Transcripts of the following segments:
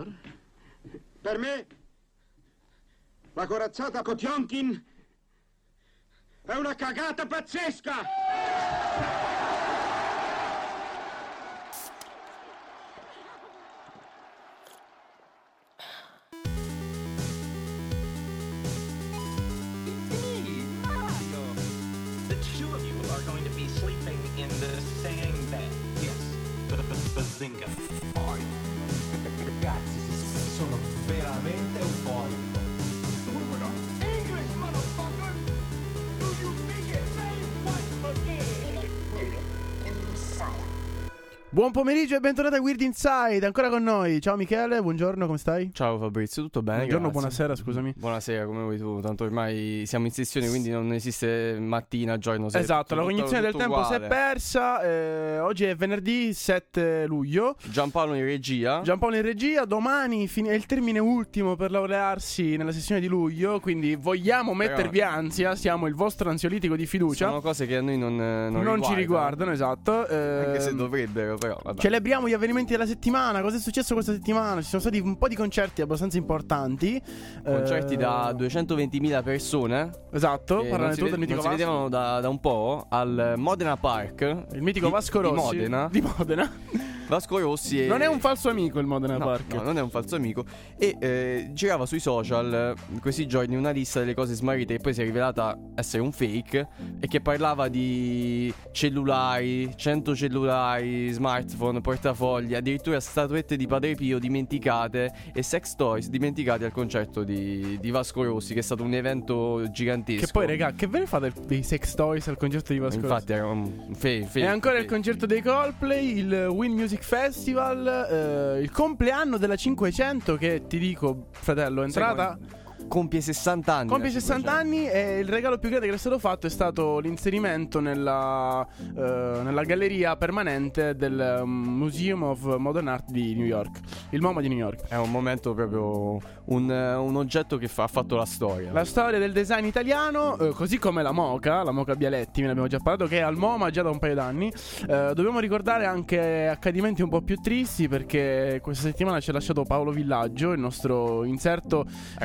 Igor? Per me, la corazzata Kotionkin è una cagata pazzesca! Bazinga. Ragazzi, sono veramente euforico. English, motherfucker! Do you think it's what again? Buon pomeriggio e bentornati a Weird Inside, ancora con noi. Ciao Michele, buongiorno, come stai? Ciao Fabrizio, tutto bene? Buongiorno, grazie. buonasera, scusami. Buonasera, come vuoi tu, tanto ormai siamo in sessione, quindi non esiste mattina, giorno, sera. Esatto, la cognizione del tempo si è persa. Oggi è venerdì 7 luglio. Giampaolo in regia. Domani è il termine ultimo per laurearsi nella sessione di luglio, quindi vogliamo mettervi ansia, siamo il vostro ansiolitico di fiducia. Sono cose che a noi non ci riguardano, esatto. Anche se dovrebbero, però vabbè. Celebriamo gli avvenimenti della settimana. Cosa è successo questa settimana? Ci sono stati un po' di concerti abbastanza importanti. Concerti da 220.000 persone. Esatto, parlane tu del mitico Vasco. Si vedevano da un po' al Modena Park. Il mitico Vasco Rossi Di Modena. Vasco Rossi non è un falso amico il Modena Park. No, non è un falso amico. E girava sui social in questi giorni una lista delle cose smarrite che poi si è rivelata essere un fake e che parlava di cellulari, 100 cellulari, smartphone, portafogli, addirittura statuette di Padre Pio dimenticate e sex toys dimenticati al concerto di Vasco Rossi, che è stato un evento gigantesco. Che poi, raga, che ve ne fate dei sex toys al concerto di Vasco Rossi? Infatti era un fake. E ancora il concerto dei Coldplay, il Win Music Festival, il compleanno della 500 che, ti dico, fratello, è entrata... Compie 60 anni. Compie 60 anni e il regalo più grande che è stato fatto è stato l'inserimento nella galleria permanente del Museum of Modern Art di New York, il MoMA di New York. È un momento proprio un oggetto che ha fatto la storia. La storia del design italiano, così come la Moca Bialetti, ve ne abbiamo già parlato, che è al MoMA già da un paio d'anni. Dobbiamo ricordare anche accadimenti un po' più tristi, perché questa settimana ci ha lasciato Paolo Villaggio, il nostro inserto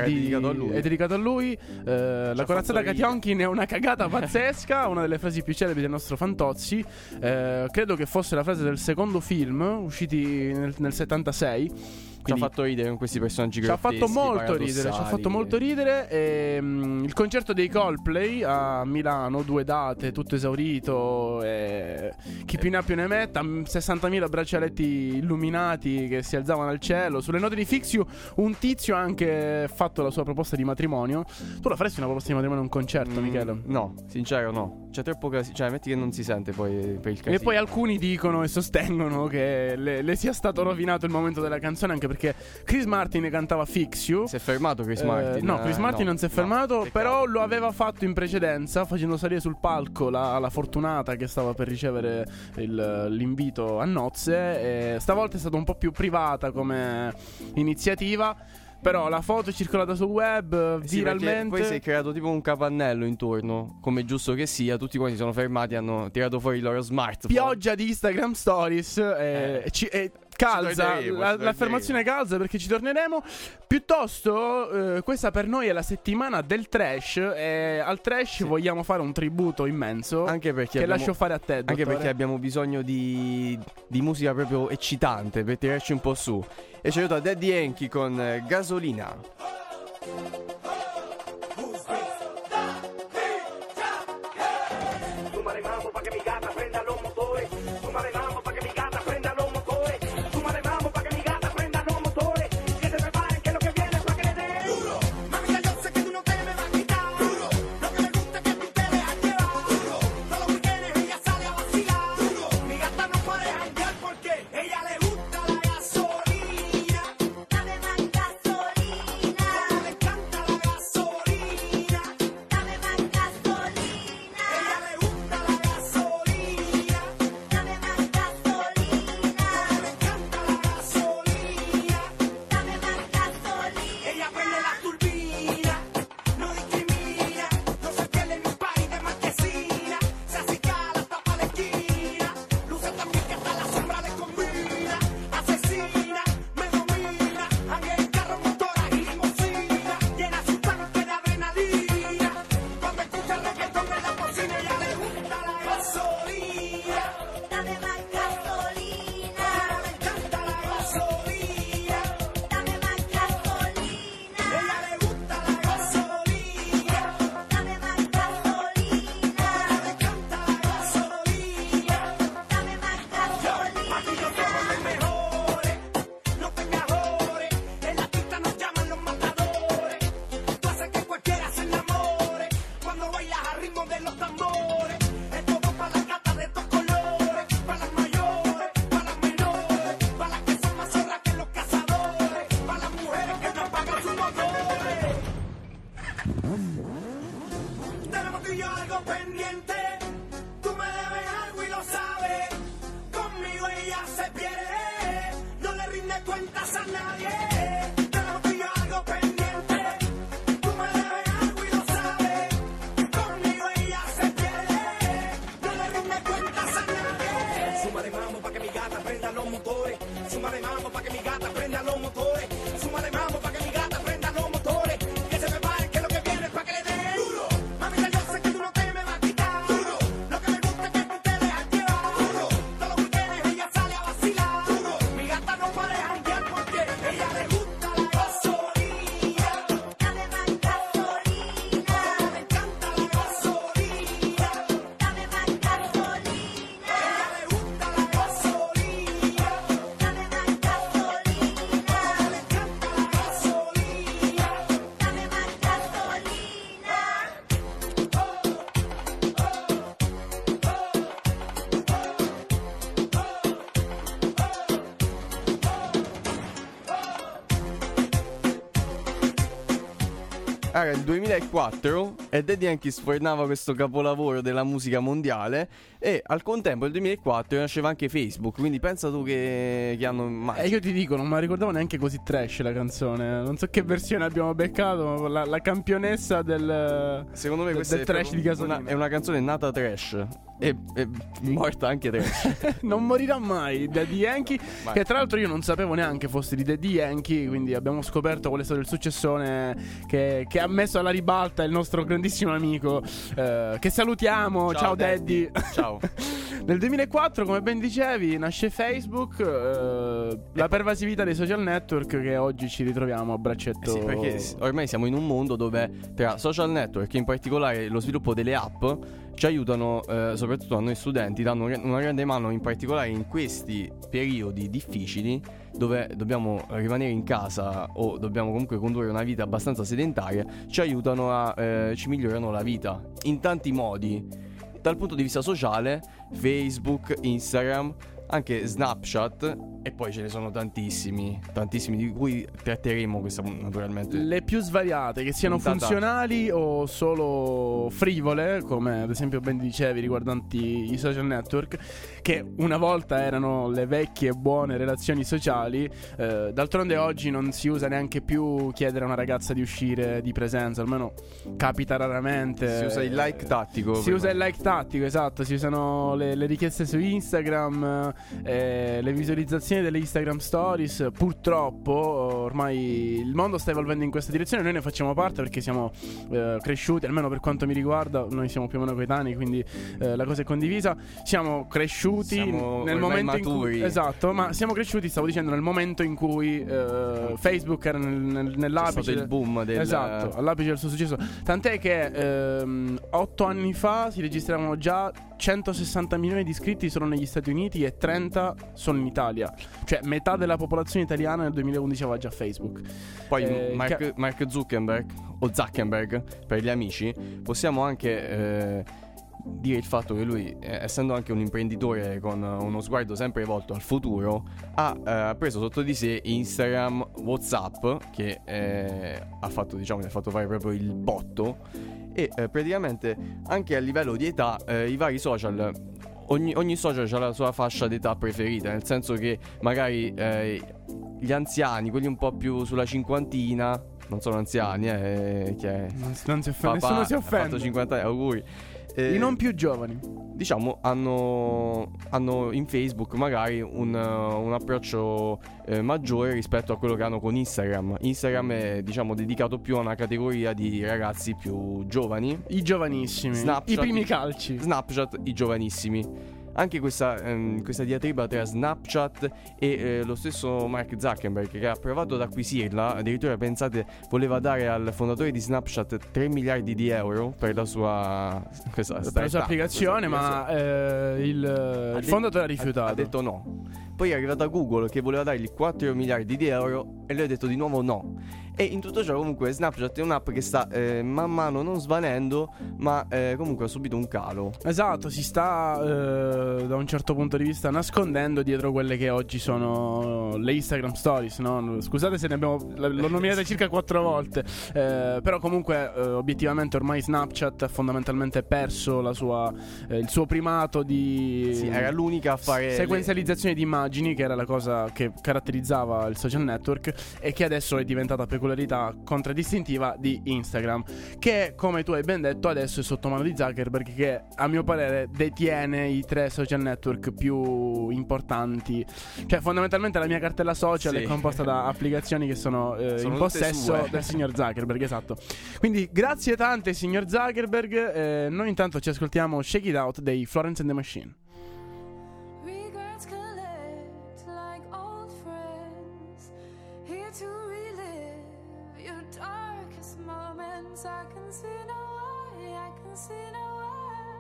è dedicato a lui. La corazzata Kotionkin è una cagata pazzesca, una delle frasi più celebri del nostro Fantozzi. Credo che fosse la frase del secondo film, usciti nel 76. Ci ha fatto ridere con questi personaggi grotteschi. Ci ha fatto molto ridere. Il concerto dei Coldplay a Milano, 2 date, tutto esaurito. Chi più ne ha più ne metta. 60.000 braccialetti illuminati che si alzavano al cielo. Sulle note di Fix You, un tizio ha anche fatto la sua proposta di matrimonio. Tu la faresti una proposta di matrimonio a un concerto, Michele? No, sincero no. C'è troppo casino. Cioè, metti che non si sente poi per il casino. E poi alcuni dicono e sostengono che le sia stato rovinato il momento della canzone, anche perché Chris Martin cantava Fix You. Si è fermato Chris Martin? No, Chris Martin non si è fermato, però lo aveva fatto in precedenza, facendo salire sul palco la fortunata che stava per ricevere l'invito a nozze. E stavolta è stata un po' più privata come iniziativa, però la foto è circolata sul web viralmente. Poi si è creato tipo un capannello intorno, come giusto che sia. Tutti quanti sono fermati, hanno tirato fuori il loro smartphone. Pioggia di Instagram Stories calza, l'affermazione calza, perché ci torneremo. Piuttosto questa per noi è la settimana del trash, e al trash vogliamo fare un tributo immenso, anche perché lascio fare a te, dottore. Anche perché abbiamo bisogno di musica proprio eccitante per tirarci un po' su. E ci aiuta Daddy Yankee con Gasolina. Gasolina, algo pendiente. Tú me debes algo y lo sabes. Conmigo ella se pierde. No le rinde cuentas a nadie. Tengo tú y yo algo pendiente. Tú me debes algo y lo sabes. Conmigo ella se pierde. No le rinde cuentas a nadie. Suma de mambo pa' que mi gata prenda los motores. Suma de mambo pa' que mi gata prenda los motores. Suma de mambo pa' que mi gata prenda los motores. Que se prepare que lo que viene es pa' que le dé duro. Mamita, yo sé que tú no te me vas a quitar duro. Lo que me gusta es que tú te dejas llevar duro. Todos los weekends ella sale a vacilar duro. Mi gata no puede janguear porque ella le gusta la gasolina. Dame más gasolina. Me encanta la gasolina. Dame más gasolina. Ella le gusta la gasolina. Dame más gasolina. Le encanta la gasolina. Dame más gasolina. Era il 2004 e Daddy Yankee sfornava questo capolavoro della musica mondiale e al contempo nel 2004 nasceva anche Facebook, quindi pensa tu che hanno E io ti dico, non me la ricordavo neanche così trash la canzone. Non so che versione abbiamo beccato, la campionessa del secondo me questa del è trash di gasolina. è una canzone nata trash e morta anche trash. Non morirà mai Daddy Yankee. Vai. Che tra l'altro io non sapevo neanche fosse di Daddy Yankee. Quindi abbiamo scoperto qual è stato il successone che ha messo alla ribalta il nostro grandissimo amico, che salutiamo. Ciao Daddy. Ciao. Nel 2004, come ben dicevi, nasce Facebook, la pervasività dei social network che oggi ci ritroviamo a braccetto. Sì, perché ormai siamo in un mondo dove tra social network e in particolare lo sviluppo delle app ci aiutano, soprattutto a noi studenti, danno una grande mano in particolare in questi periodi difficili dove dobbiamo rimanere in casa o dobbiamo comunque condurre una vita abbastanza sedentaria. Ci aiutano ci migliorano la vita in tanti modi. Dal punto di vista sociale, Facebook, Instagram, anche Snapchat, e poi ce ne sono tantissimi di cui tratteremo questa naturalmente. Le più svariate, che siano puntata. funzionali o solo frivole, come ad esempio ben dicevi riguardanti i social network, che una volta erano le vecchie buone relazioni sociali. D'altronde oggi non si usa neanche più chiedere a una ragazza di uscire di presenza, almeno capita raramente. Si usa il like tattico. Si usa il like tattico, esatto. Si usano le richieste su Instagram, le visualizzazioni delle Instagram Stories. Purtroppo ormai il mondo sta evolvendo in questa direzione. Noi ne facciamo parte perché siamo cresciuti, almeno per quanto mi riguarda. Noi siamo più o meno coetanei, quindi la cosa è condivisa. Siamo cresciuti Siamo nel ormai momento maturi. in cui, esatto, ma siamo cresciuti, stavo dicendo, nel momento in cui Facebook era nell'apice. C'è stato il boom del... Esatto, all'apice del suo successo. Tant'è che 8 anni fa si registravano già 160 milioni di iscritti solo negli Stati Uniti e 30 solo in Italia. Cioè metà della popolazione italiana nel 2011 aveva già Facebook. Poi Mark Zuckerberg o Zuckerberg per gli amici, possiamo anche dire il fatto che lui, essendo anche un imprenditore con uno sguardo sempre volto al futuro, ha preso sotto di sé Instagram, WhatsApp, che ha fatto, diciamo, gli ha fatto fare proprio il botto. E praticamente anche a livello di età i vari social, ogni social ha la sua fascia d'età preferita, nel senso che magari gli anziani, quelli un po' più sulla cinquantina, non sono anziani, che Non si offende, papà nessuno si ha fatto offende. 50 anni, auguri. I non più giovani. Diciamo hanno in Facebook magari un approccio maggiore rispetto a quello che hanno con Instagram. Instagram è, diciamo, dedicato più a una categoria di ragazzi più giovani. I giovanissimi. Snapchat, I primi calci. Snapchat, i giovanissimi. Anche questa diatriba tra Snapchat e lo stesso Mark Zuckerberg, che ha provato ad acquisirla. Addirittura, pensate, voleva dare al fondatore di Snapchat 3 miliardi di euro per la sua applicazione, ma il fondatore ha rifiutato. Ha detto no. Poi è arrivata Google che voleva dargli 4 miliardi di euro e lui ha detto di nuovo no. E in tutto ciò comunque Snapchat è un'app che sta man mano non svanendo, ma comunque ha subito un calo. Esatto, si sta da un certo punto di vista nascondendo dietro quelle che oggi sono le Instagram Stories, no? Scusate se l'ho nominata circa 4 volte, però comunque obiettivamente ormai Snapchat ha fondamentalmente perso il suo primato di Sì, era l'unica a fare sequenzializzazione di immagini, che era la cosa che caratterizzava il social network e che adesso è diventata peculiarità contraddistintiva di Instagram, che come tu hai ben detto adesso è sotto mano di Zuckerberg, che a mio parere detiene i 3 social network più importanti. Cioè fondamentalmente la mia cartella social Sì. è composta da applicazioni che sono in tutte possesso sue. del signor Zuckerberg, esatto. Quindi grazie tante signor Zuckerberg. Noi intanto ci ascoltiamo Shake It Out dei Florence and the Machine. Regrets collect like old friends, here to relive your darkest moments. I can see no way, I can see no way.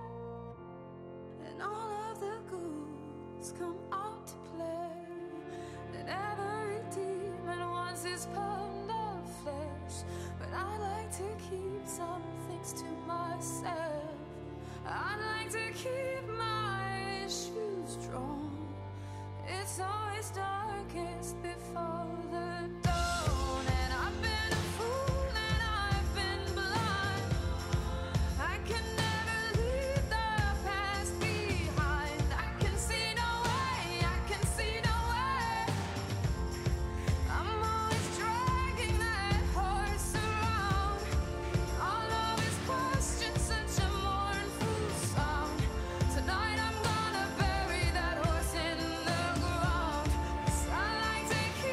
And all of the ghouls come out to play. And every demon wants his pound of flesh. But I like to keep some things to myself. I'd like to keep my shoes drawn. It's always darkest before the dawn. And I've been a fool and I've been blind. I can never leave the past behind. I can see no way, I can see no way. I'm always dragging that horse around. All of his questions, such a mournful sound. Tonight I'm gonna bury that horse in the ground. 'Cause I like to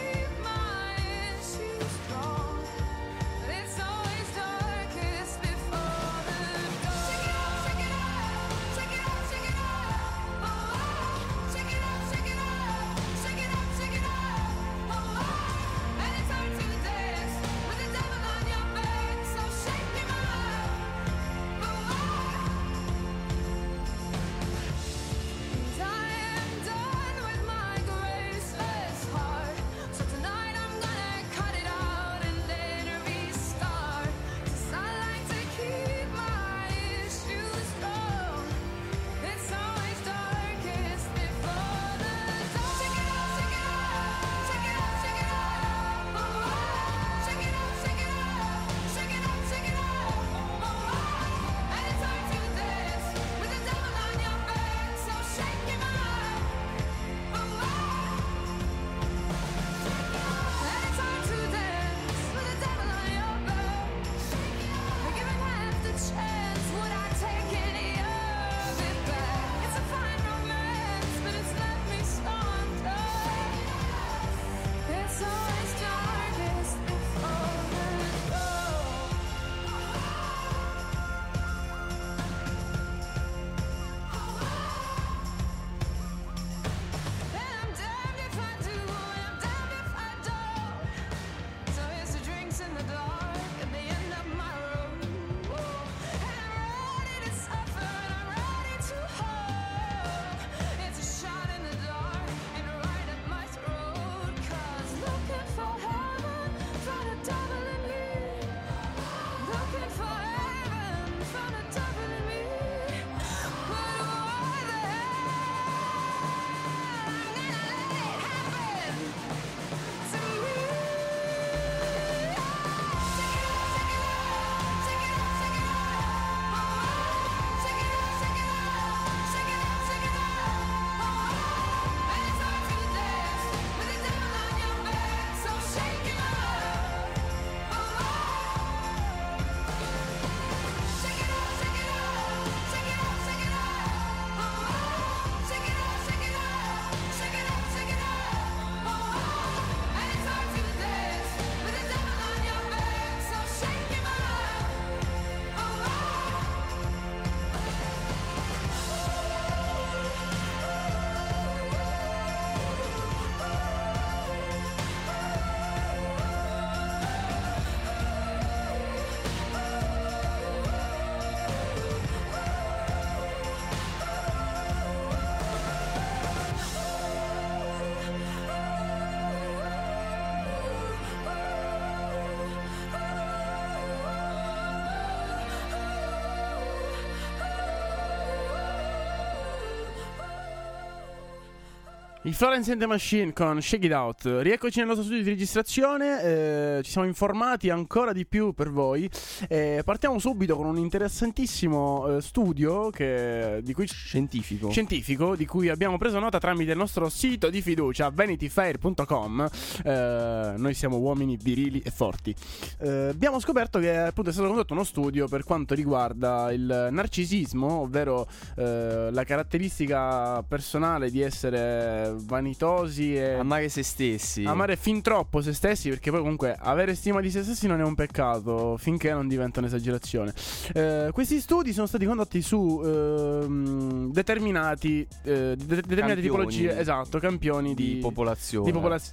I Florence and the Machine con Shake It Out. Rieccoci nel nostro studio di registrazione, ci siamo informati ancora di più per voi. Partiamo subito con un interessantissimo studio scientifico di cui abbiamo preso nota tramite il nostro sito di fiducia vanityfair.com. Noi siamo uomini virili e forti. Abbiamo scoperto che appunto è stato condotto uno studio per quanto riguarda il narcisismo, ovvero la caratteristica personale di essere vanitosi e amare se stessi, amare fin troppo se stessi, perché poi comunque avere stima di se stessi non è un peccato finché non diventa un'esagerazione. Questi studi sono stati condotti su determinate tipologie, esatto, campioni di popolazione.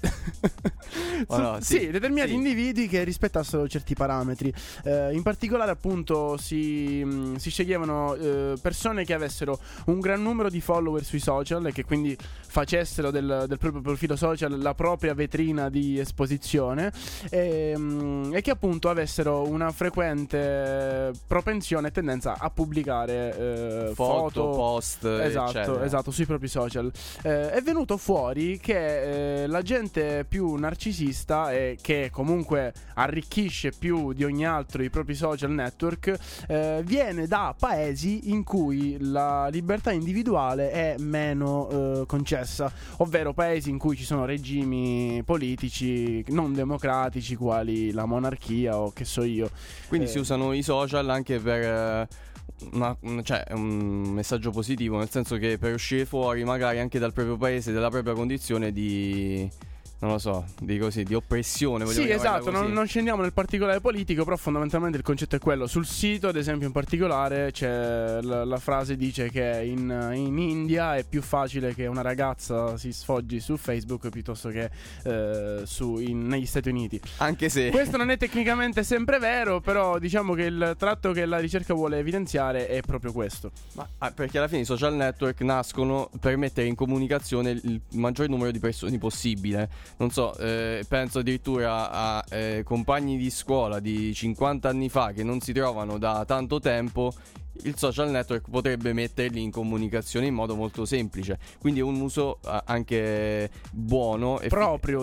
Determinati individui che rispettassero certi parametri. In particolare appunto si sceglievano persone che avessero un gran numero di follower sui social e che quindi facessero del proprio profilo social la propria vetrina di esposizione e che appunto avessero una frequente propensione e tendenza a pubblicare foto, post, eccetera. Esatto, sui propri social. È venuto fuori che la gente più narcisista e che comunque arricchisce più di ogni altro i propri social network viene da paesi in cui la libertà individuale è meno concessa, ovvero paesi in cui ci sono regimi politici non democratici quali la monarchia o che so io. Quindi si usano i social anche per un messaggio positivo, nel senso che per uscire fuori magari anche dal proprio paese, dalla propria condizione di, non lo so, di oppressione. Sì, esatto, non scendiamo nel particolare politico, però fondamentalmente il concetto è quello. Sul sito, ad esempio, in particolare c'è la frase dice che in India è più facile che una ragazza si sfoggi su Facebook piuttosto che negli Stati Uniti. Anche se questo non è tecnicamente sempre vero, però diciamo che il tratto che la ricerca vuole evidenziare è proprio questo. Perché alla fine i social network nascono per mettere in comunicazione il maggior numero di persone possibile. Non so, penso addirittura a compagni di scuola di 50 anni fa che non si trovano da tanto tempo. Il social network potrebbe metterli in comunicazione in modo molto semplice. Quindi è un uso anche buono e proprio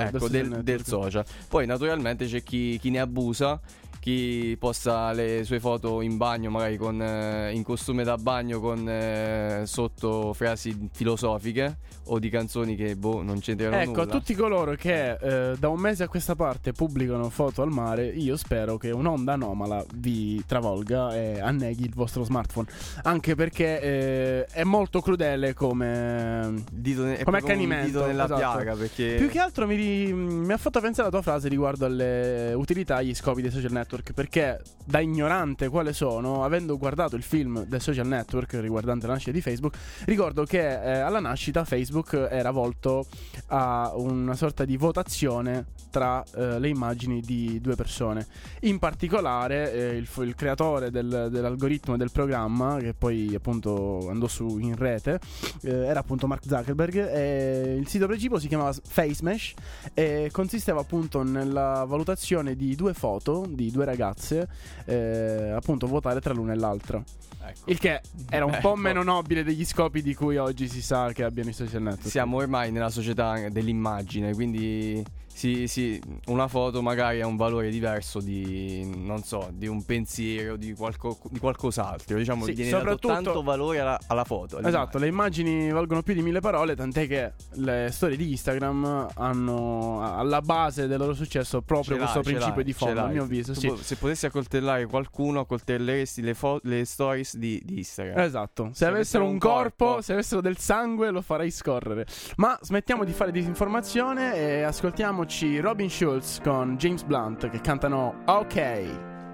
del social. Poi naturalmente c'è chi ne abusa, chi posta le sue foto in bagno, magari in costume da bagno con sotto frasi filosofiche o di canzoni che non c'entrano nulla. Ecco, a tutti coloro che da un mese a questa parte pubblicano foto al mare, io spero che un'onda anomala vi travolga e anneghi il vostro smartphone. Anche perché è molto crudele come accanimento, un dito nella esatto. piaga, perché più che altro mi ha fatto pensare la tua frase riguardo alle utilità e agli scopi dei social network, perché da ignorante quale sono, avendo guardato il film del social network riguardante la nascita di Facebook, ricordo che alla nascita Facebook era volto a una sorta di votazione tra le immagini di due persone. In particolare il creatore dell'algoritmo e del programma, che poi appunto andò su in rete, era appunto Mark Zuckerberg, e il sito preciso si chiamava FaceMesh e consisteva appunto nella valutazione di due foto di due ragazze, appunto votare tra l'una e l'altra. Ecco. Il che era un po' meno nobile degli scopi di cui oggi si sa che abbiano i social network. Siamo ormai nella società dell'immagine, quindi sì, una foto magari ha un valore diverso di, non so, di un pensiero, di qualcos'altro. Diciamo che viene dato tanto valore alla foto. Esatto, le immagini valgono più di 1000 parole, tant'è che le storie di Instagram hanno alla base del loro successo proprio questo principio di fondo, a mio avviso. Se potessi accoltellare qualcuno, accoltelleresti le stories di Instagram. Esatto, se avessero un corpo, se avessero del sangue, lo farei scorrere. Ma smettiamo di fare disinformazione e ascoltiamo Robin Schulz con James Blunt che cantano OK. I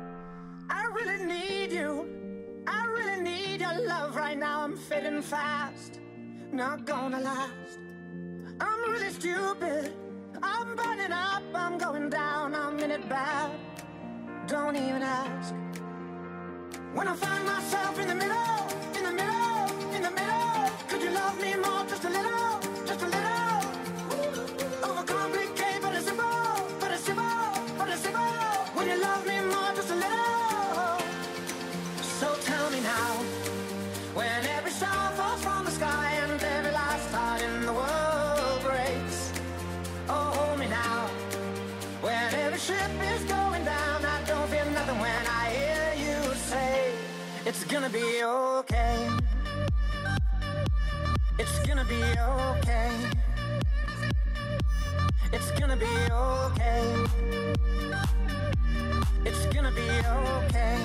really need you. I really need your love right now. I'm fading fast. Not gonna last. I'm really stupid. I'm burning up. I'm going down. I'm in it bad. Don't even ask. When I find myself in the middle, in the middle, in the middle, could you love me more? Just a little, just a little. Overcomplicate, but it's simple, but it's simple, but it's simple. When you love me more, just a little. So tell me now, when every star falls from the sky and every last heart in the world It's gonna be okay. It's gonna be okay. It's gonna be okay. It's gonna be okay.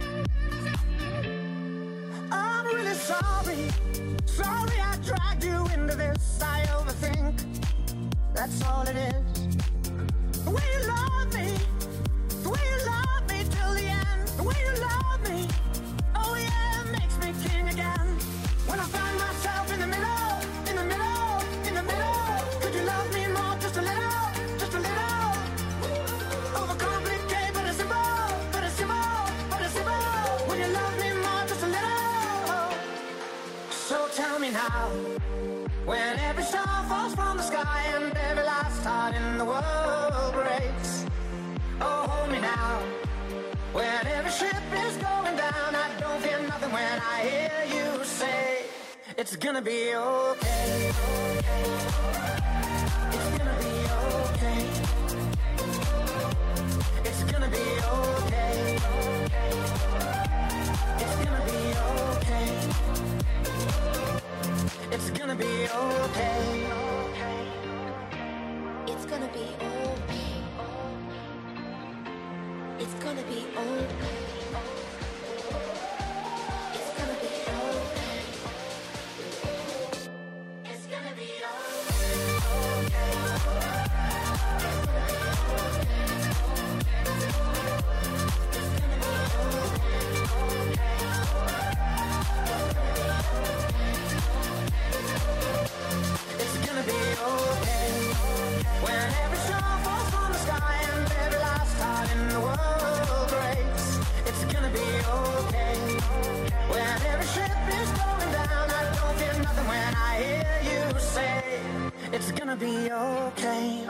I'm really sorry. Sorry I dragged you into this. I overthink. That's all it is. The way you love me. The way you love me till the end. The way you love me. Oh yeah, it makes me king again. When I find myself in the middle, in the middle, in the middle. Could you love me more, just a little, just a little? Overcomplicate, but it's simple, but it's simple, but it's simple. When you love me more, just a little. So tell me now, when every star falls from the sky and every last heart in the world breaks. Oh, hold me now. When every ship is going down, I don't fear nothing when I hear you say, it's gonna be okay. It's gonna be okay. It's gonna be okay. It's gonna be okay. It's gonna be okay. It's gonna be okay. It's gonna be okay. It's gonna be okay. It's gonna be It's gonna be okay. When every star falls from the sky and every last heart in the world breaks. It's gonna be okay. When every ship is going down, I don't fear nothing when I hear you say, it's gonna be okay.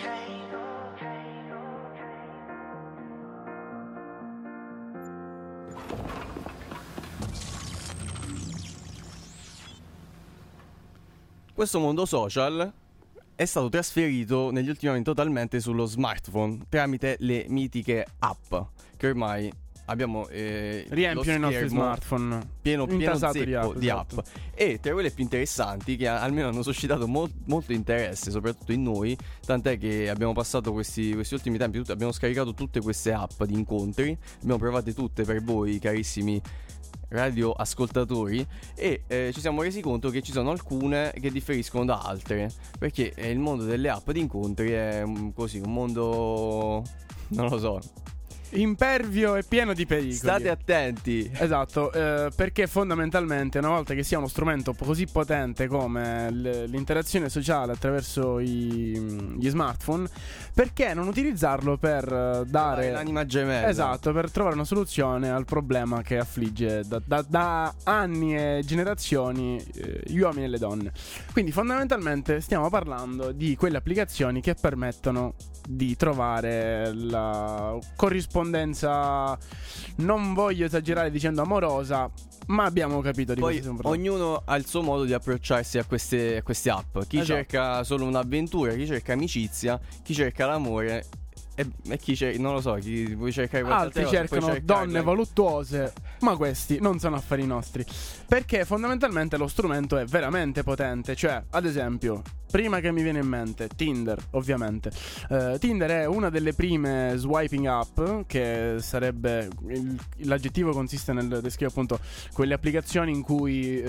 Questo mondo social è stato trasferito negli ultimi anni totalmente sullo smartphone tramite le mitiche app che ormai abbiamo Riempiono i nostri smartphone. pieno Intasati zeppo di app, esatto. e tra quelle più interessanti che almeno hanno suscitato molto interesse soprattutto in noi, tant'è che abbiamo passato questi ultimi tempi abbiamo scaricato tutte queste app di incontri, abbiamo provate tutte per voi carissimi radioascoltatori, e ci siamo resi conto che ci sono alcune che differiscono da altre, perché il mondo delle app di incontri è così un mondo, non lo so, Impervio e pieno di pericoli. state attenti. Esatto, perché fondamentalmente una volta che sia uno strumento così potente come l'interazione sociale attraverso gli smartphone, perché non utilizzarlo per dare l'anima gemella? Esatto, per trovare una soluzione al problema che affligge da anni e generazioni gli uomini e le donne. Quindi fondamentalmente stiamo parlando di quelle applicazioni che permettono di trovare la corrispondenza, non voglio esagerare dicendo amorosa, ma abbiamo capito di Poi cosa stiamo parlando. ognuno ha il suo modo di approcciarsi a queste app. Chi Esatto. cerca solo un'avventura, chi cerca amicizia, chi cerca l'amore e chi cerca, non lo so, chi vuoi cercare qualche Altri altra cosa, puoi cercano cercarla. donne voluttuose, ma questi non sono affari nostri. Perché fondamentalmente lo strumento è veramente potente. Cioè, ad esempio, prima che mi viene in mente Tinder, ovviamente. Tinder è una delle prime swiping app, che sarebbe l'aggettivo consiste nel descrivere appunto quelle applicazioni in cui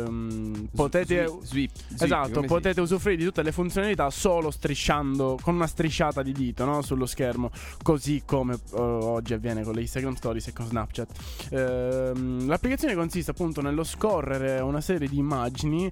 potete Sweep, esatto, come si potete usufruire di tutte le funzionalità solo strisciando con una strisciata di dito, no? Sullo schermo, così come oggi avviene con le Instagram Stories e con Snapchat. L'applicazione consiste appunto nello scorrere una serie di immagini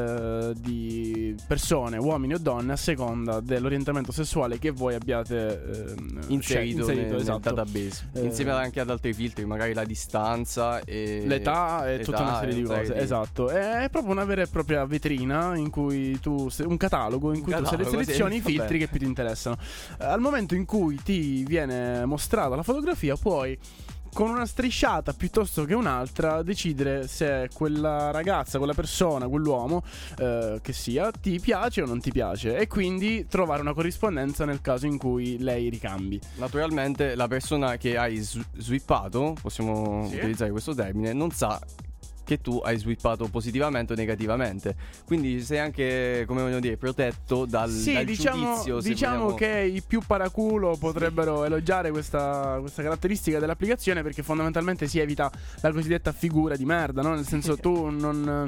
di persone, uomini o donne, a seconda dell'orientamento sessuale che voi abbiate inserito nel esatto. database, insieme anche ad altri filtri, magari la distanza e l'età e tutta una serie di cose. Esatto, è proprio una vera e propria vetrina in cui un catalogo in cui tu selezioni i filtri che più ti interessano. Al momento in cui ti viene mostrata la fotografia, puoi con una strisciata piuttosto che un'altra decidere se quella ragazza, quella persona, quell'uomo che sia ti piace o non ti piace, e quindi trovare una corrispondenza nel caso in cui lei ricambi. Naturalmente la persona che hai swippato, possiamo utilizzare questo termine, non sa che tu hai swippato positivamente o negativamente, quindi sei anche, come voglio dire, protetto dal giudizio. Diciamo che i più paraculo potrebbero elogiare questa caratteristica dell'applicazione, perché fondamentalmente si evita la cosiddetta figura di merda, no? Nel senso, tu non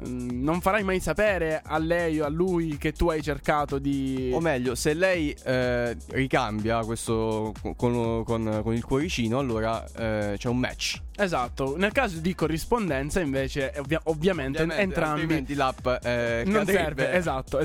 farai mai sapere a lei o a lui che tu hai cercato di... O meglio, se lei ricambia questo con il cuoricino, allora c'è un match. Esatto. Nel caso di corrispondenza invece ovviamente entrambi, altrimenti l'app non serve. Esatto.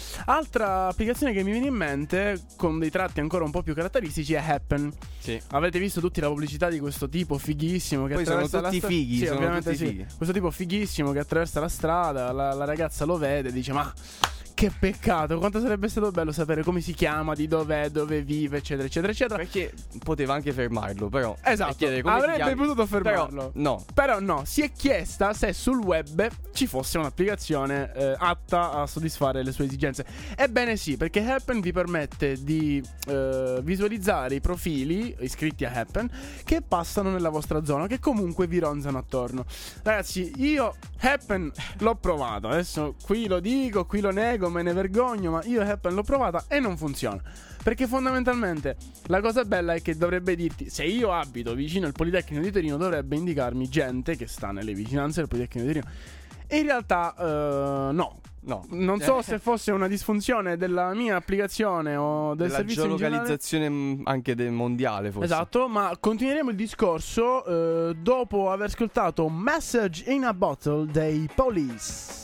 Altra applicazione che mi viene in mente con dei tratti ancora un po' più caratteristici è Happen. Sì. Avete visto tutti la pubblicità di questo tipo fighissimo che Poi sono attraversa tutti la fighi, Sì, sono ovviamente tutti sì. fighi. Questo tipo fighissimo che attraversa la strada, la ragazza lo vede e dice: ma che peccato, quanto sarebbe stato bello sapere come si chiama, di dov'è, dove vive, eccetera eccetera eccetera. Perché poteva anche fermarlo, però. Esatto, chiedere come ti avrebbe chiami, potuto fermarlo. Però no, si è chiesta se sul web ci fosse un'applicazione atta a soddisfare le sue esigenze. Ebbene sì, perché Happen vi permette di visualizzare i profili iscritti a Happen che passano nella vostra zona, che comunque vi ronzano attorno. Ragazzi, io Happen l'ho provato, adesso qui lo dico, qui lo nego, me ne vergogno, ma io Happen l'ho provata e non funziona. Perché fondamentalmente la cosa bella è che dovrebbe dirti, se io abito vicino al Politecnico di Torino, dovrebbe indicarmi gente che sta nelle vicinanze del Politecnico di Torino. E in realtà no. Non so se fosse una disfunzione della mia applicazione o del servizio in generale. geolocalizzazione anche mondiale, forse. Esatto, ma continueremo il discorso dopo aver ascoltato Message in a Bottle dei Police.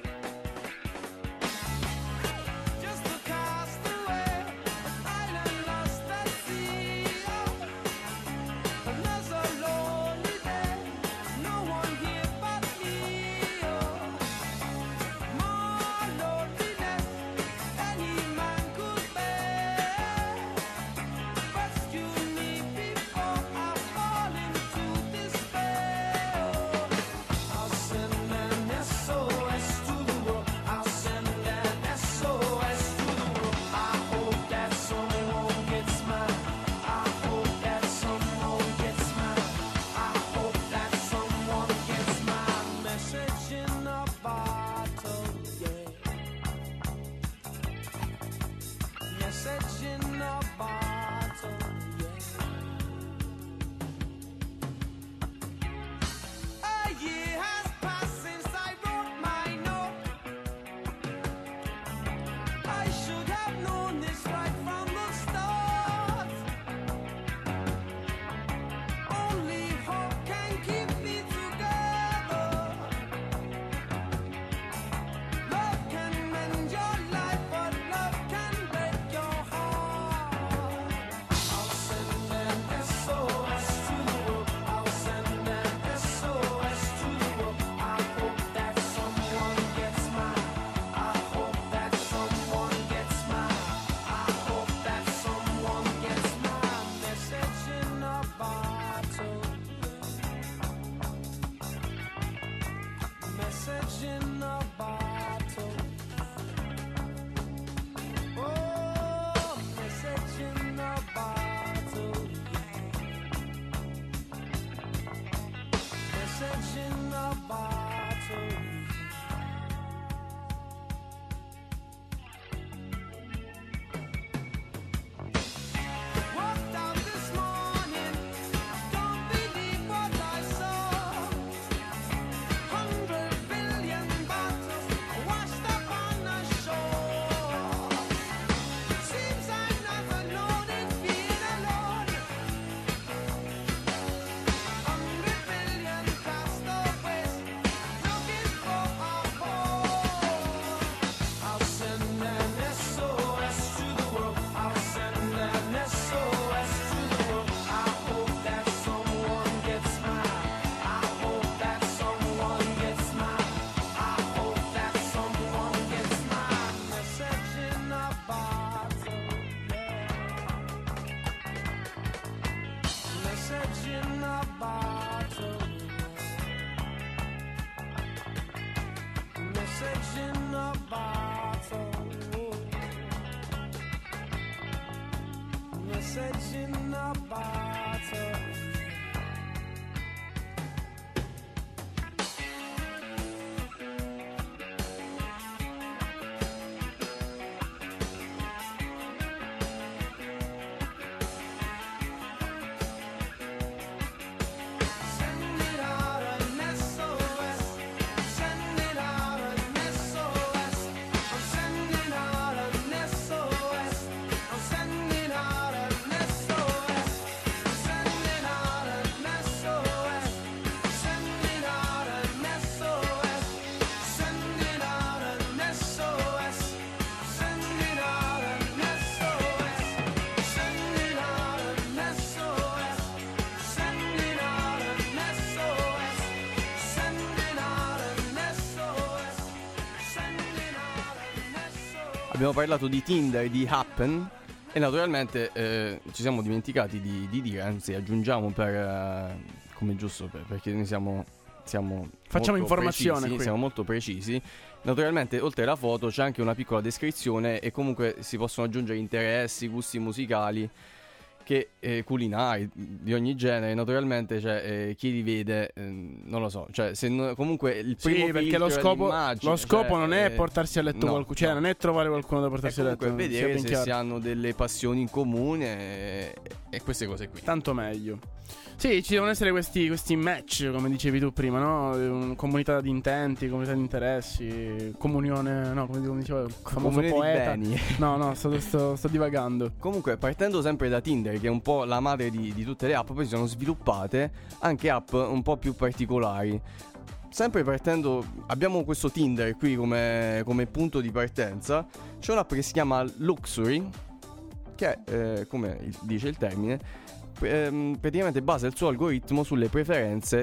Just a castaway, island lost at sea. Another lonely day, no one here but me. More loneliness any man could bear. Rescue me before I fall into despair. I'll send an SOS to the world. I'll send an SOS to the world. I hope that someone gets mine. I hope that someone gets mine. I hope that someone gets my message in a bottle, yeah. Message in a bottle, yeah. A year has passed since I wrote my note. I should have known this right from the start. Only hope can keep me together. Love can mend your life, but love can break your heart. Message in a bottle. Message in a bottle. Message in a bottle. Send it out an SOS. Send it out an SOS. I'm sending out an SOS. I'm sending out an SOS. I'm sending out an SOS. Sending out an SOS. Sending out an SOS. Sending out an SOS. Sending out an SOS. Sending out an SOS. Sending out an SOS. Sending out an SOS. Abbiamo parlato di Tinder e di Happen e naturalmente ci siamo dimenticati di dire, anzi aggiungiamo come giusto perché noi siamo Facciamo molto informazione precisi, qui. siamo molto precisi. Naturalmente oltre alla foto c'è anche una piccola descrizione e comunque si possono aggiungere interessi, gusti musicali che culinari di ogni genere. Naturalmente chi li vede non lo so, cioè comunque il primo Sì, perché filtro lo è scopo l'immagine, non è portarsi a letto no, qualcuno, cioè no. non è trovare qualcuno da portarsi E a letto. comunque sia vedere ben se chiaro. si hanno delle passioni in comune e queste cose qui. Tanto meglio. Sì, ci devono essere questi match, come dicevi tu prima, no? Comunità di intenti, comunità di interessi, comunione, no, come diceva il famoso Comunione di poeta. beni. No, sto divagando. Comunque, partendo sempre da Tinder, che è un po' la madre di tutte le app, poi si sono sviluppate anche app un po' più particolari. Sempre partendo, abbiamo questo Tinder qui come punto di partenza. C'è un'app che si chiama Luxury, che è, come dice il termine, praticamente basa il suo algoritmo sulle preferenze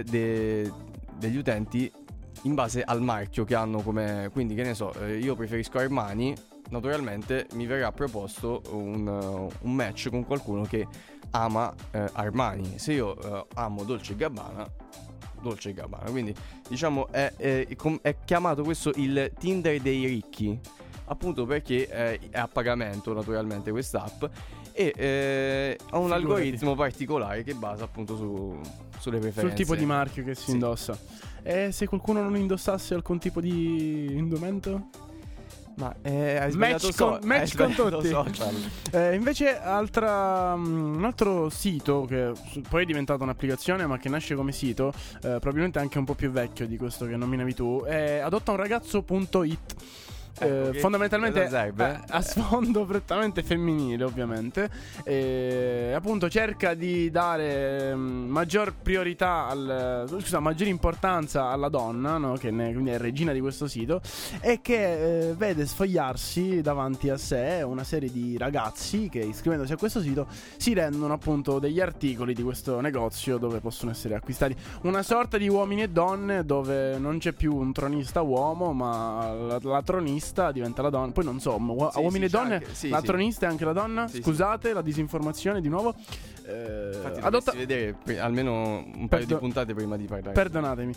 degli utenti in base al marchio che hanno come. Quindi che ne so, io preferisco Armani, naturalmente mi verrà proposto un match con qualcuno che ama Armani. Se io amo Dolce & Gabbana, quindi diciamo è chiamato questo il Tinder dei ricchi, appunto perché è a pagamento naturalmente quest'app e ha un algoritmo particolare che basa appunto sulle preferenze, Sul tipo di marchio che si Sì. indossa. E se qualcuno non indossasse alcun tipo di indumento? Ma hai sbagliato Match con tutti. social. Invece un altro sito che poi è diventato un'applicazione ma che nasce come sito, probabilmente anche un po' più vecchio di questo che nominavi tu, è adottaunragazzo.it. Ecco, che fondamentalmente cosa serve? a sfondo prettamente femminile, ovviamente. Appunto cerca di dare maggior priorità maggior importanza alla donna, no? Quindi è regina di questo sito, e che vede sfogliarsi davanti a sé una serie di ragazzi che, iscrivendosi a questo sito, si rendono appunto degli articoli di questo negozio dove possono essere acquistati. Una sorta di uomini e donne dove non c'è più un tronista uomo, ma la tronista diventa la donna. Poi non so, Sì, uomini e c'è donne, anche- sì, la sì. tronista è anche la donna. Sì, Scusate la disinformazione di nuovo. Infatti Adotta... dovresti vedere almeno un paio di puntate prima di parlare. Perdonatemi.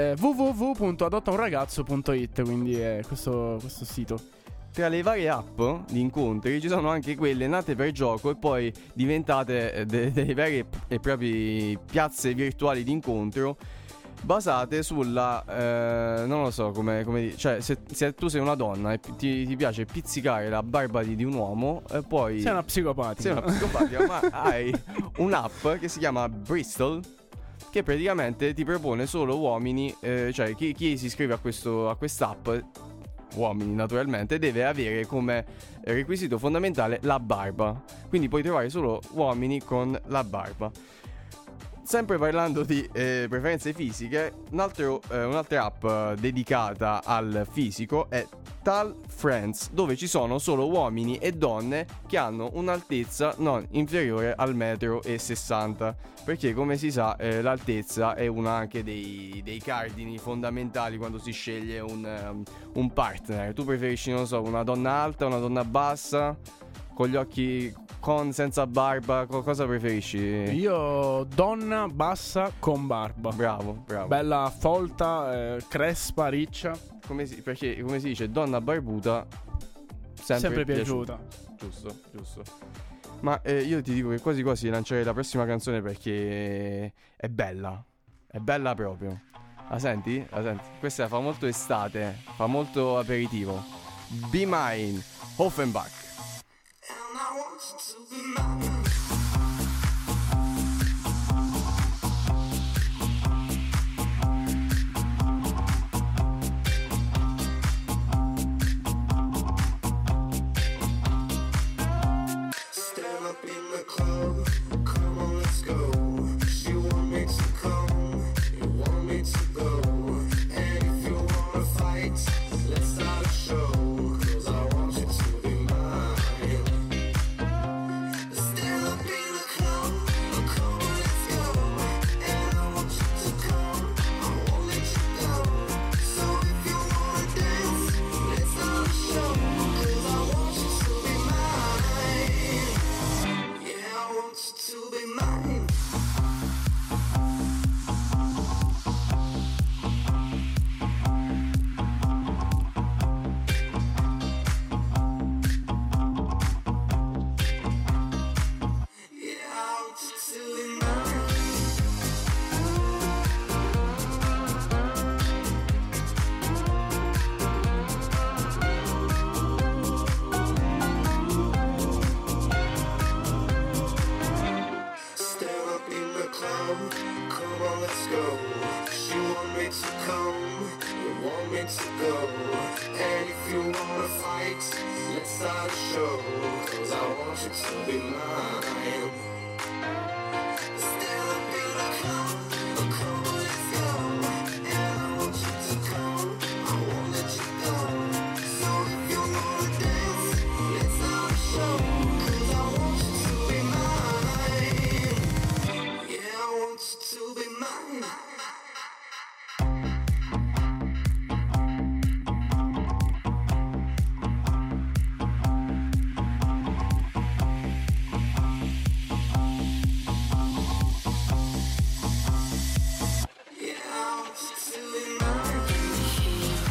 www.adottaunragazzo.it, quindi è questo sito. Tra le varie app di incontri ci sono anche quelle nate per gioco e poi diventate delle vere e proprie piazze virtuali di incontro, basate sulla non lo so come cioè se tu sei una donna e ti piace pizzicare la barba di un uomo, poi Sei una psicopatica. sei una psicopatica, ma hai un'app che si chiama Bristol, che praticamente ti propone solo uomini, cioè chi si iscrive a quest'app, uomini naturalmente, deve avere come requisito fondamentale la barba, quindi puoi trovare solo uomini con la barba. Sempre parlando di preferenze fisiche, un'altra app dedicata al fisico è Tall Friends, dove ci sono solo uomini e donne che hanno un'altezza non inferiore al 1,60 m, perché come si sa l'altezza è uno anche dei cardini fondamentali quando si sceglie un partner. Tu preferisci, non so, una donna alta, una donna bassa? con gli occhi con, senza barba, cosa preferisci? Io donna bassa con barba. Bravo. Bella folta, crespa, riccia. Perché come si dice, donna barbuta sempre piaciuta. Giusto. Ma io ti dico che quasi quasi lancerei la prossima canzone perché è bella. È bella proprio. La senti? Questa fa molto estate, fa molto aperitivo. Be Mine, Offenbach. And I want you to be mine. Stand up in the club, come on, let's go. She want me to come, you want me to go. And if you wanna fight, let's start a show. 'Cause I want you to be mine. Stand up in the club, come on, let's go. And I want you to come, I won't let you go. So if you wanna dance, let's start a show. 'Cause I want you to be mine. Yeah, I want you to be mine. Yeah, I want you to be mine. Stand up in the club, come on, let's go. She want me to come, you want me to go. And if you wanna fight, let's start a show. 'Cause I want you to be mine. Stand up in the club, come on, let's go. And I want you to come, I won't let you go. So if you wanna dance, let's start a show. 'Cause I want you to be mine. Yeah, I want you to be mine. Yeah, I want you to be mine.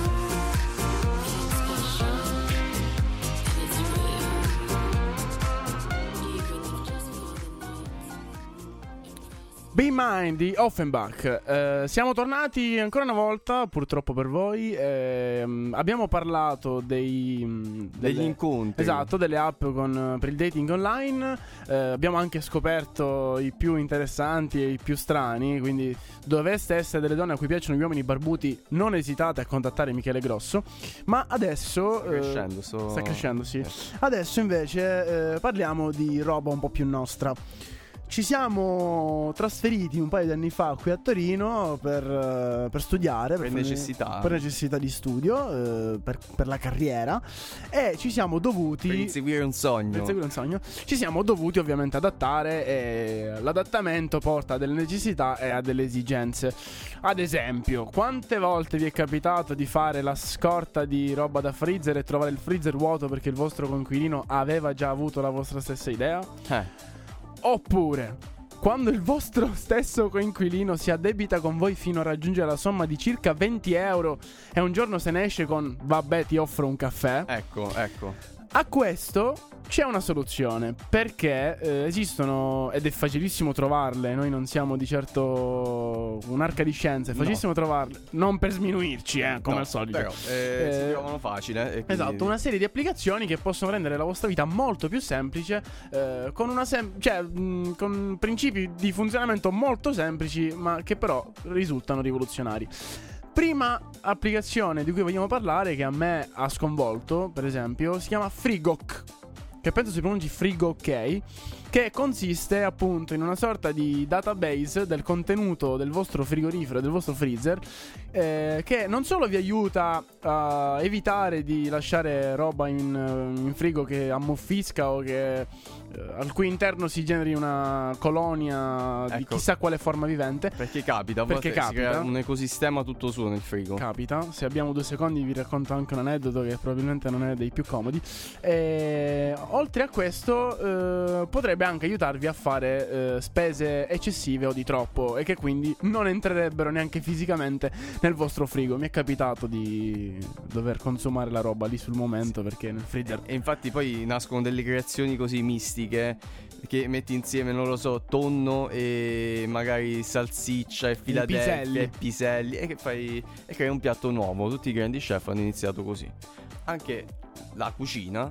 Be Mine di Offenbach. Siamo tornati ancora una volta, purtroppo per voi. Abbiamo parlato Degli incontri. Esatto, delle app per il dating online. Abbiamo anche scoperto i più interessanti e i più strani. Quindi doveste essere delle donne a cui piacciono gli uomini barbuti, non esitate a contattare Michele Grosso. Ma adesso sta crescendo, sì. Adesso invece parliamo di roba un po' più nostra. Ci siamo trasferiti un paio di anni fa qui a Torino per studiare. Per necessità. Per necessità di studio, per la carriera. E ci siamo dovuti... Per inseguire un sogno. Ci siamo dovuti ovviamente adattare e l'adattamento porta a delle necessità e a delle esigenze. Ad esempio, quante volte vi è capitato di fare la scorta di roba da freezer e trovare il freezer vuoto perché il vostro coinquilino aveva già avuto la vostra stessa idea? Oppure, quando il vostro stesso coinquilino si addebita con voi fino a raggiungere la somma di circa 20 euro e un giorno se ne esce con vabbè ti offro un caffè. Ecco. A questo c'è una soluzione, perché esistono, ed è facilissimo trovarle, noi non siamo di certo un'arca di scienze, è facilissimo trovarle, non per sminuirci, come al solito. Però si trovano facile. E quindi... Esatto, una serie di applicazioni che possono rendere la vostra vita molto più semplice, con principi di funzionamento molto semplici, ma che però risultano rivoluzionari. Prima applicazione di cui vogliamo parlare, che a me ha sconvolto, per esempio, si chiama Frigok, che penso si pronunci Frigok, che consiste appunto in una sorta di database del contenuto del vostro frigorifero e del vostro freezer, che non solo vi aiuta a evitare di lasciare roba in frigo che ammuffisca o che al cui interno si generi una colonia di chissà quale forma vivente. Perché capita, a volte si crea un ecosistema tutto suo nel frigo. Capita, se abbiamo 2 secondi vi racconto anche un aneddoto che probabilmente non è dei più comodi. oltre a questo potrebbe anche aiutarvi a fare spese eccessive o di troppo, e che quindi non entrerebbero neanche fisicamente nel vostro frigo. Mi è capitato di dover consumare la roba lì sul momento, perché nel freezer... E infatti poi nascono delle creazioni così mistiche, che metti insieme, non lo so, tonno e magari salsiccia e Philadelphia e piselli, e che fai e crei un piatto nuovo. Tutti i grandi chef hanno iniziato così. Anche la cucina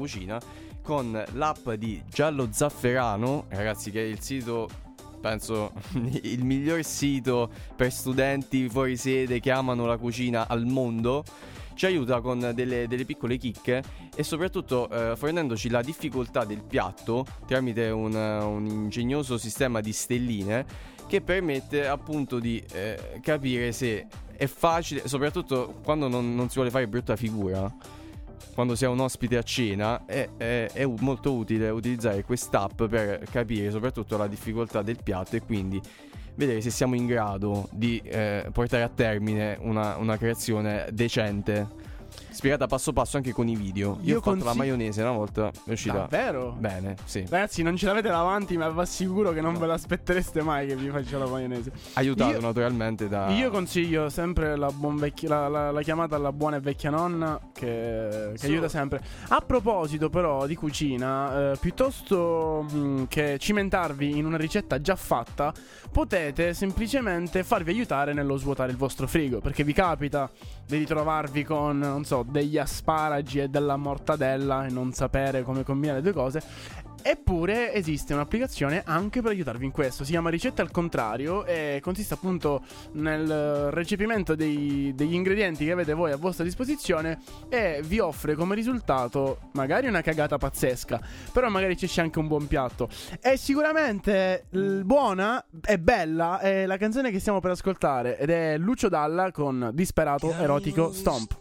con l'app di Giallo Zafferano, ragazzi, che è il sito, penso il miglior sito per studenti fuori sede che amano la cucina al mondo. Ci aiuta con delle piccole chicche e soprattutto fornendoci la difficoltà del piatto tramite un ingegnoso sistema di stelline che permette appunto di capire se è facile, soprattutto quando non si vuole fare brutta figura. Quando si ha un ospite a cena è molto utile utilizzare quest'app per capire soprattutto la difficoltà del piatto e quindi vedere se siamo in grado di portare a termine una creazione decente, spiegata passo passo anche con i video. Io ho fatto la maionese una volta, è uscita davvero bene, sì. Ragazzi, non ce l'avete davanti, ma vi assicuro che non ve l'aspettereste mai che vi faccia la maionese. Aiutato naturalmente da... Io consiglio sempre la chiamata alla buona e vecchia nonna che aiuta sempre. A proposito però di cucina, piuttosto che cimentarvi in una ricetta già fatta, potete semplicemente farvi aiutare nello svuotare il vostro frigo, perché vi capita di ritrovarvi con, non so, degli asparagi e della mortadella e non sapere come combinare le due cose. Eppure esiste un'applicazione anche per aiutarvi in questo. Si chiama Ricette al contrario e consiste appunto nel recepimento degli ingredienti che avete voi a vostra disposizione e vi offre come risultato magari una cagata pazzesca, però magari c'è anche un buon piatto. E sicuramente buona e bella è la canzone che stiamo per ascoltare, ed è Lucio Dalla con Disperato Erotico Stomp.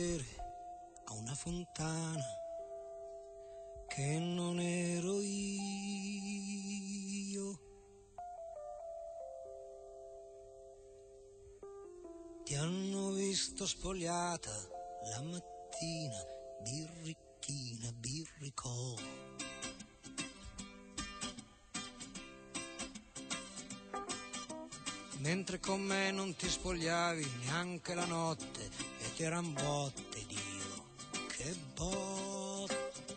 A una fontana che non ero io. Ti hanno visto spogliata la mattina, birricchina, birricò. Mentre con me non ti spogliavi neanche la notte ed eran botte, Dio, che botte.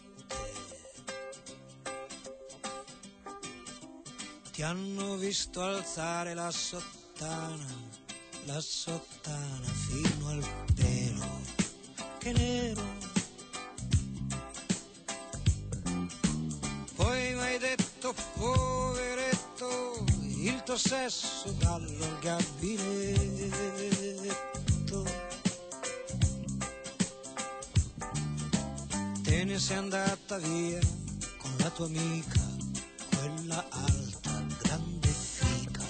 Ti hanno visto alzare la sottana fino al pelo, che nero. Poi mi hai detto, poveretto, il tuo sesso dallo al gabinetto. Te ne sei andata via con la tua amica, quella alta, grande fica.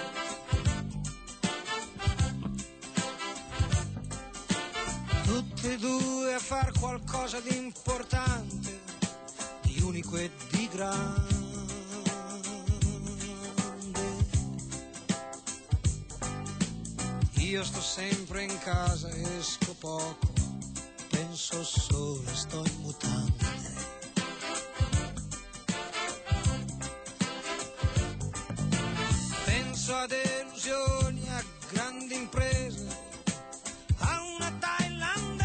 Tutti e due a far qualcosa di importante, di unico e di grande. Io sto sempre in casa, esco poco, penso solo e sto in mutande. Penso a delusioni, a grandi imprese, a una thailandese.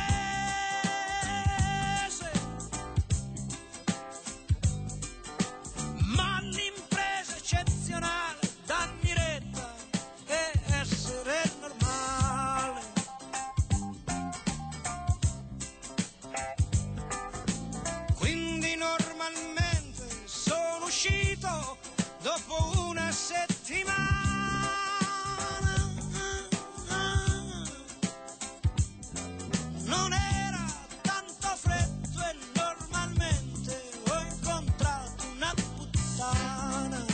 Ma l'impresa eccezionale, darmi retta e essere normale. Quindi normalmente sono uscito dopo una settimana. Non era tanto freddo e normalmente ho incontrato una puttana.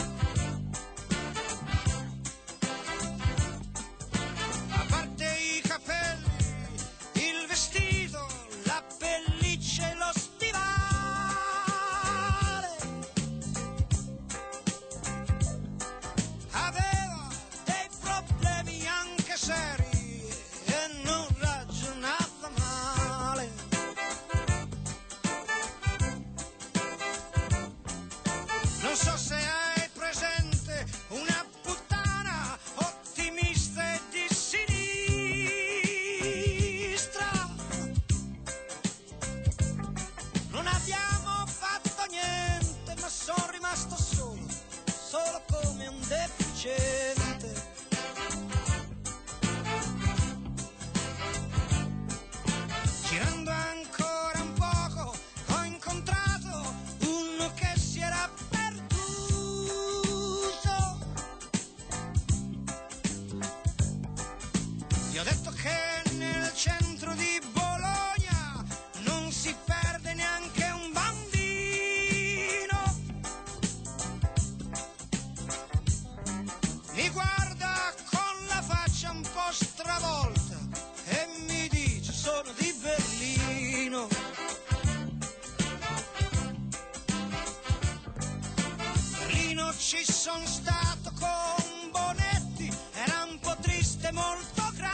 A parte i capelli, il vestito, la pelliccia e lo stivale, ci son stato con Bonetti, era un po' triste, molto grande.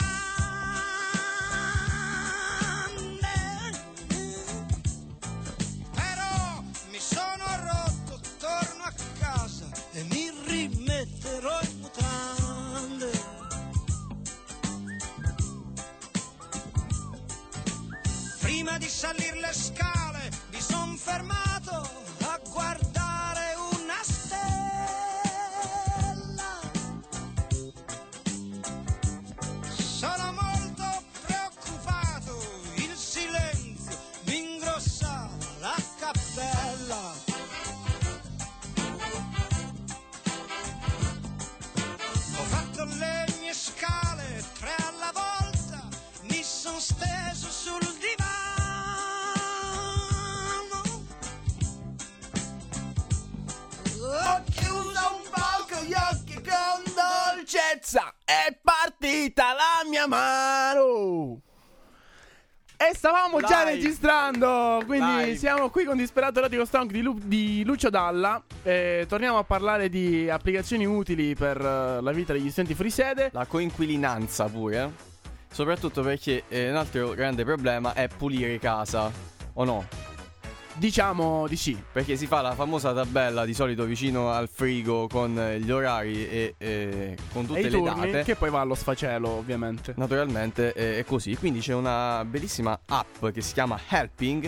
Però mi sono rotto, torno a casa e mi rimetterò in mutande. Prima di salire le scale mi son fermato a guardare una stella. Sono molto preoccupato, il silenzio mi ingrossava la cappella. Ho fatto le mie scale 3 alla volta, mi son steso sul divano. Ho chiuso un poco gli occhi con dolcezza, è partita la mia mano. E stavamo già Live. registrando, quindi Live. siamo qui con Disperato Erotico Stonk di Lucio Dalla. Torniamo a parlare di applicazioni utili per la vita degli studenti fuori sede. La coinquilinanza pure. Soprattutto perché un altro grande problema è pulire casa. O no? Diciamo di sì. Perché si fa la famosa tabella di solito vicino al frigo con gli orari e con tutte E i le turni, date. che poi va allo sfacelo, ovviamente. Naturalmente è così. Quindi c'è una bellissima app che si chiama Helping,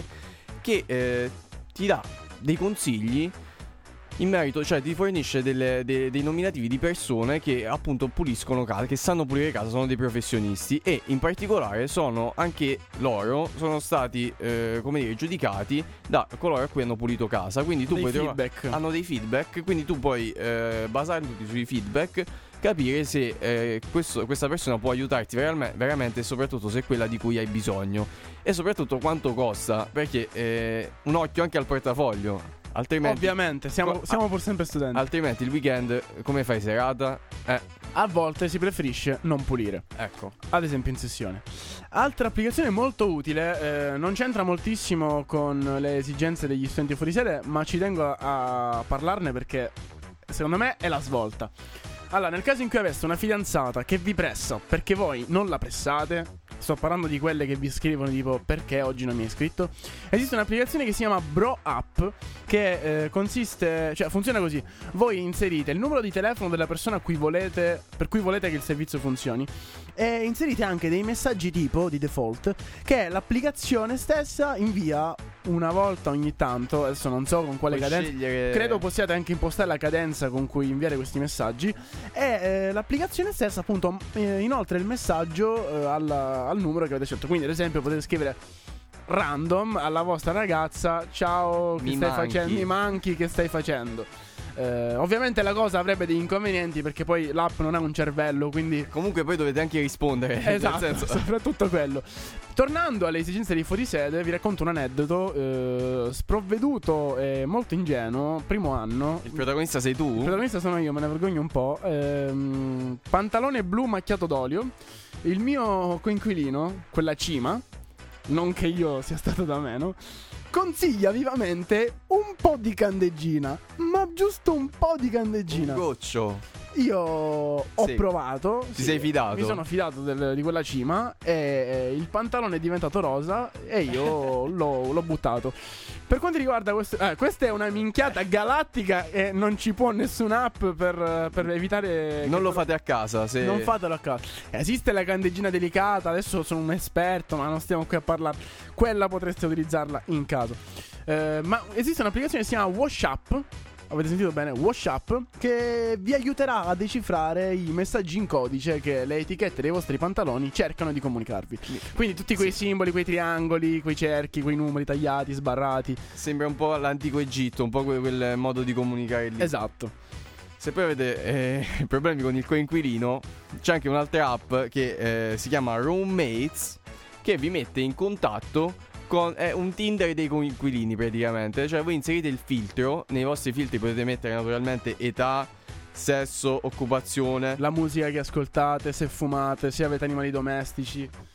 che ti dà dei consigli in merito, cioè ti fornisce dei nominativi di persone che appunto puliscono casa, che sanno pulire casa, sono dei professionisti, e in particolare sono anche loro, sono stati come dire, giudicati da coloro a cui hanno pulito casa. Quindi tu Dei puoi feedback. hanno dei feedback, quindi tu puoi basarti sui feedback, capire se questa persona può aiutarti veramente, e soprattutto se è quella di cui hai bisogno, e soprattutto quanto costa, perché un occhio anche al portafoglio. Altrimenti, Ovviamente, siamo pur sempre studenti. altrimenti il weekend come fai, serata? A volte si preferisce non pulire. Ecco. Ad esempio in sessione. Altra applicazione molto utile, non c'entra moltissimo con le esigenze degli studenti fuori sede, ma ci tengo a parlarne perché secondo me è la svolta. Allora, nel caso in cui aveste una fidanzata che vi pressa perché voi non la pressate, sto parlando di quelle che vi scrivono tipo perché oggi non mi hai scritto, esiste un'applicazione che si chiama Bro App, che funziona così: voi inserite il numero di telefono della persona per cui volete che il servizio funzioni, e inserite anche dei messaggi tipo di default che l'applicazione stessa invia una volta ogni tanto. Adesso non so con quale Puoi cadenza, scegliere- credo possiate anche impostare la cadenza con cui inviare questi messaggi, e l'applicazione stessa appunto inoltre il messaggio al numero che avete scelto. Quindi ad esempio potete scrivere random alla vostra ragazza: ciao, che Mi stai manchi. facendo? Mi manchi, che stai facendo? Ovviamente la cosa avrebbe degli inconvenienti perché poi l'app non ha un cervello, quindi Comunque poi dovete anche rispondere. esatto, Nel senso, soprattutto quello. Tornando alle esigenze dei fuorisede, vi racconto un aneddoto sprovveduto e molto ingenuo. Primo anno. il protagonista sei Il tu? protagonista sono io, me ne vergogno un po'. Pantalone blu macchiato d'olio. Il mio coinquilino, quella cima, non che io sia stato da meno, consiglia vivamente un po' di candeggina. Ma giusto un po' di Un candeggina. goccio. Io ho Sì. provato. Ti sei fidato? Mi sono fidato di quella cima, e il pantalone è diventato rosa e io l'ho buttato. Per quanto riguarda questo, questa è una minchiata galattica e non ci può nessuna app per evitare. Non lo fate a casa. Se... Non fatelo a casa. Esiste la candeggina delicata, adesso sono un esperto, ma non stiamo qui a parlare. Quella potreste utilizzarla in caso. Ma esiste un'applicazione che si chiama WashUp. Avete sentito bene? WashUp, che vi aiuterà a decifrare i messaggi in codice che le etichette dei vostri pantaloni cercano di comunicarvi. Quindi tutti quei simboli, quei triangoli, quei cerchi, quei numeri tagliati, sbarrati. Sembra un po' l'antico Egitto, un po' quel modo di comunicare lì. Esatto. Se poi avete problemi con il coinquilino, c'è anche un'altra app che si chiama Roommates, che vi mette in contatto con un Tinder dei coinquilini praticamente. Cioè voi inserite il filtro, nei vostri filtri potete mettere naturalmente età, sesso, occupazione. La musica che ascoltate, se fumate, se avete animali domestici.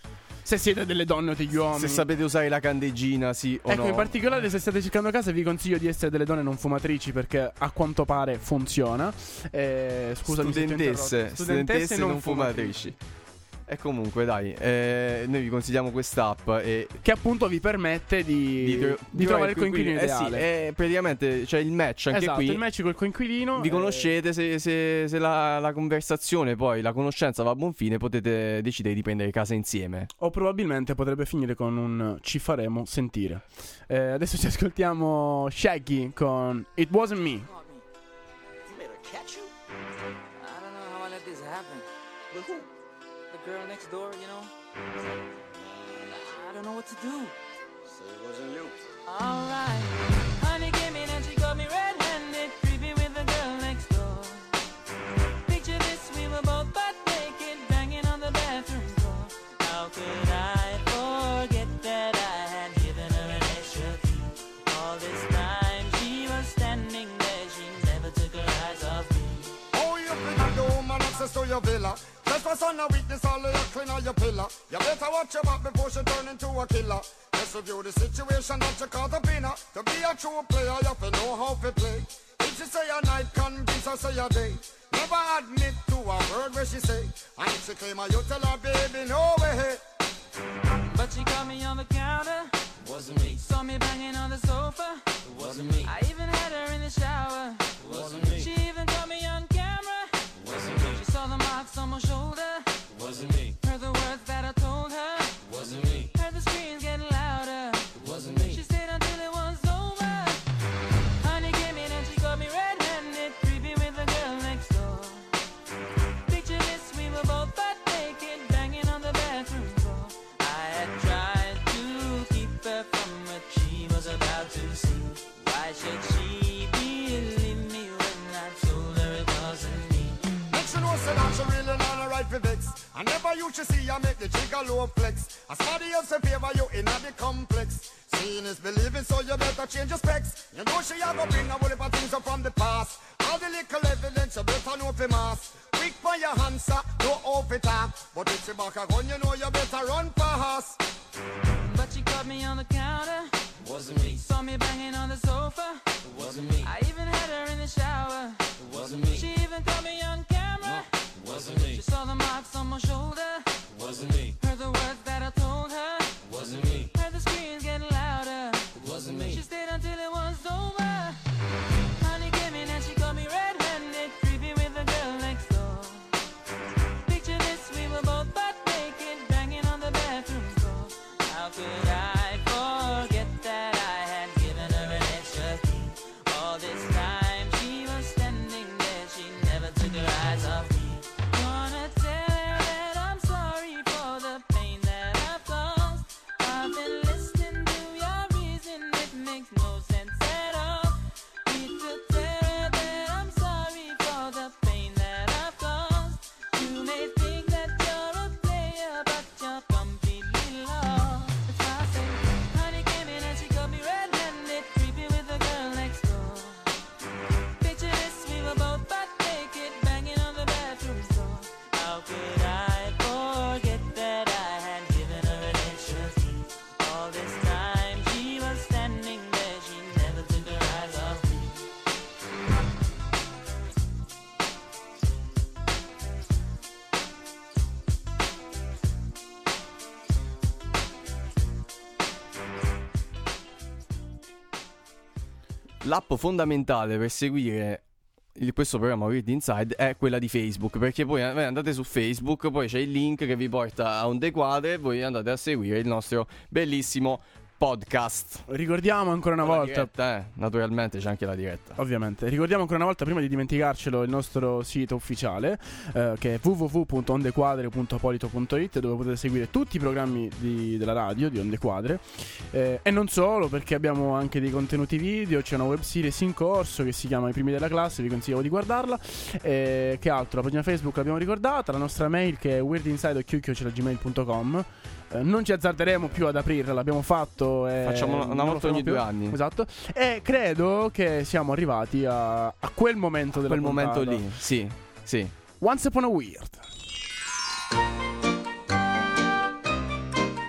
se siete delle donne o degli uomini. Se sapete usare la candeggina, sì o Ecco, no. in particolare se state cercando casa vi consiglio di essere delle donne non fumatrici, perché a quanto pare funziona. Scusami se ti ho interrotto. Studentesse non fumatrici. E comunque dai, noi vi consigliamo quest'app che appunto vi permette di trovare il coinquilino ideale. Sì, praticamente c'è il match anche esatto, qui. il match col coinquilino. Vi conoscete, se la conversazione, poi la conoscenza va a buon fine, potete decidere di prendere casa insieme. O probabilmente potrebbe finire con un ci faremo sentire. Adesso ci ascoltiamo Shaggy con It Wasn't Me. You made her catch you? I don't know how I let this happen. With who? The girl next door, you know? I don't know what to do. So it wasn't you. Alright. Honey came in and she got me red-handed, creepy with the girl next door. Picture this, we were both butt naked, banging on the bathroom floor. How could I forget that I had given her an extra key? All this time she was standing there, she never took her eyes off me. Oh, you bring the woman access to your villa. Just for son of weakness, all of your clean on your pillar. You better watch your back before she turn into a killer. Let's review the situation that you caught up in her. To be a true player, you have to know how to play. If she say a night, convince her say a day. Never admit to a word where she say. And if she claim her, you tell her, baby, no way. But she caught me on the counter. Wasn't me. Saw me banging on the sofa. Wasn't me. I even had her in the shower. Wasn't me. She even caught me on camera. Wasn't me. She saw the marks on my shoulder. Wasn't me. Heard the words that I told her. Wasn't me. Heard the screams getting louder. Wasn't me. She stayed until it was over. Honey came in and she got me red-handed, creepy with the girl next door. Picture this, we were both butt naked, banging on the bathroom floor. I had tried to keep her from what she was about to see. Why should she believe me when I told her it wasn't me? Make you know say that she really not a right for vex. I never used to see her make the jigger low flex. As somebody else in favor you in the complex. Seeing is believing, so you better change your specs. You know she a go bring a whole heap of things up from the past. All the little evidence you better know for mass. Quick for your answer, no off it up. But if she back a gun, you know you better run fast. But she caught me on the counter. Wasn't me. Saw me banging on the sofa. Wasn't me. I even had her in the shower. Wasn't me. She even caught me on camera. Wasn't me. She saw the marks on my shoulder. Wasn't me. Heard the words that I told her. Wasn't me. Heard the screams getting louder. Wasn't me. She stayed until it was over. Honey came in and she got me red-handed, creepy with the girl next door. Picture this, we were both butt naked, banging on the bathroom floor. How could I forget that I had given her an extra key? All this time she was standing there, she never took her eyes off me. Gonna tell her that I'm sorry for the pain that I've caused. I've been listening to your reason, it makes no sense at all. Need to tell her that I'm sorry for the pain that I've caused. You may think that you're a player, but you're completely lost. That's why I say, honey came in and she got me red-handed, creepy with the girl next door. Picture this, we were both butt naked, banging on the bathroom floor. How could I forget that I had given her an extra key? All this time she was standing there, she never took her eyes off me. L'app fondamentale per seguire questo programma Weird Inside è quella di Facebook, perché poi andate su Facebook, poi c'è il link che vi porta a Onde Quadre e voi andate a seguire il nostro bellissimo podcast. Ricordiamo ancora una La volta, diretta, naturalmente c'è anche la diretta. ovviamente, ricordiamo ancora una volta, prima di dimenticarcelo, il nostro sito ufficiale che è www.ondequadre.polito.it, dove potete seguire tutti i programmi della radio di Onde Quadre, e non solo, perché abbiamo anche dei contenuti video. C'è una web series in corso che si chiama I primi della classe, vi consiglio di guardarla. Che altro? La pagina Facebook l'abbiamo ricordata, la nostra mail che è weirdinsider@gmail.com. Non ci azzarderemo più ad aprirla, l'abbiamo fatto. Facciamo una volta ogni 2 anni. Esatto. E credo che siamo arrivati a quel momento della Quel momento puntata. lì, sì, sì. Once Upon a Weird.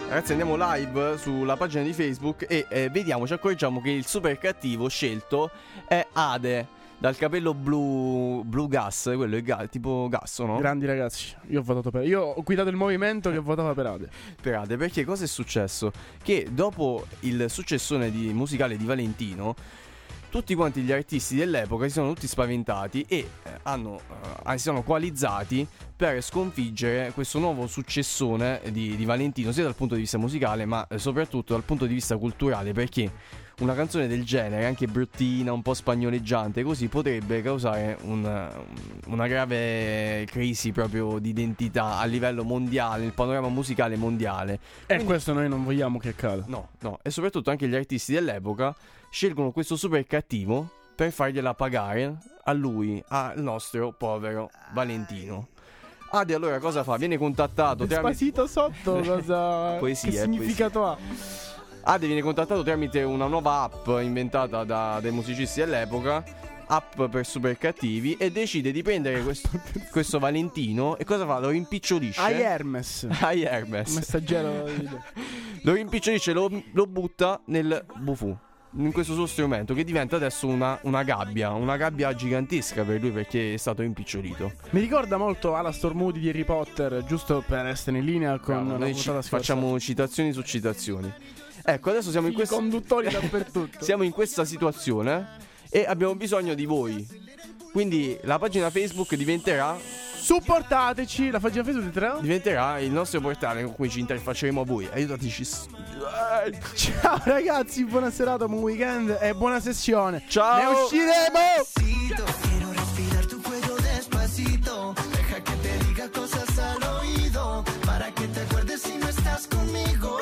Ragazzi, andiamo live sulla pagina di Facebook e ci accorgiamo che il super cattivo scelto è Ade, dal capello blu gas, quello è tipo gas, no? Grandi ragazzi, io ho votato per... Io ho guidato il movimento che votava per Ade. Per Ade, perché cosa è successo? Che dopo il successone musicale di Valentino, tutti quanti gli artisti dell'epoca si sono tutti spaventati e si sono coalizzati per sconfiggere questo nuovo successone di Valentino, sia dal punto di vista musicale ma soprattutto dal punto di vista culturale, perché una canzone del genere, anche bruttina, un po' spagnoleggiante, così potrebbe causare una grave crisi proprio di identità a livello mondiale, il panorama musicale mondiale. E questo noi non vogliamo che accada. No, e soprattutto anche gli artisti dell'epoca scelgono questo super cattivo per fargliela pagare a lui, al nostro povero Valentino. Ade allora cosa fa? Viene contattato Despacito sotto cosa... Poesia, che significato ha? Ade viene contattato tramite una nuova app inventata dai musicisti dell'epoca, app per super cattivi, e decide di prendere questo Valentino e cosa fa? Lo rimpicciolisce. Ai Hermes. Messaggero. Lo rimpicciolisce, lo butta nel bufu, in questo suo strumento, che diventa adesso una gabbia gigantesca per lui, perché è stato impicciolito. Mi ricorda molto Alastor Moody di Harry Potter, giusto per essere in linea con la noi puntata scorsa. facciamo citazioni su citazioni. Ecco, adesso siamo in questa conduttori dappertutto. Siamo in questa situazione e abbiamo bisogno di voi. Quindi la pagina Facebook diventerà... Supportateci, la pagina Facebook diventerà il nostro portale con cui ci interfacceremo a voi. Aiutateci. Ciao ragazzi, buona serata, buon weekend e buona sessione. Ciao. Ne usciremo. Quiero respirar tu cuello despacito. Deja que te diga cosas al oído para que te acuerdes si no estás conmigo.